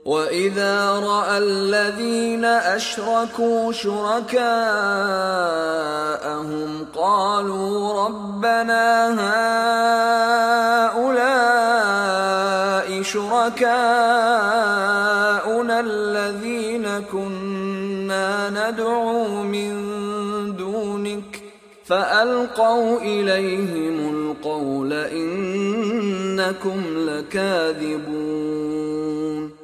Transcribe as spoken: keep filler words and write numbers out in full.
وَإِذَا رَأَى الَّذِينَ أَشْرَكُوا شُرَكَاءَهُمْ قَالُوا رَبَّنَا هَؤُلَاءِ شُرَكَاؤُنَا الَّذِينَ كُنَّا نَدْعُو مِن دُونِكَ فَأَلْقَوْا إِلَيْهِمُ الْقَوْلَ إِنَّكُمْ لَكَاذِبُونَ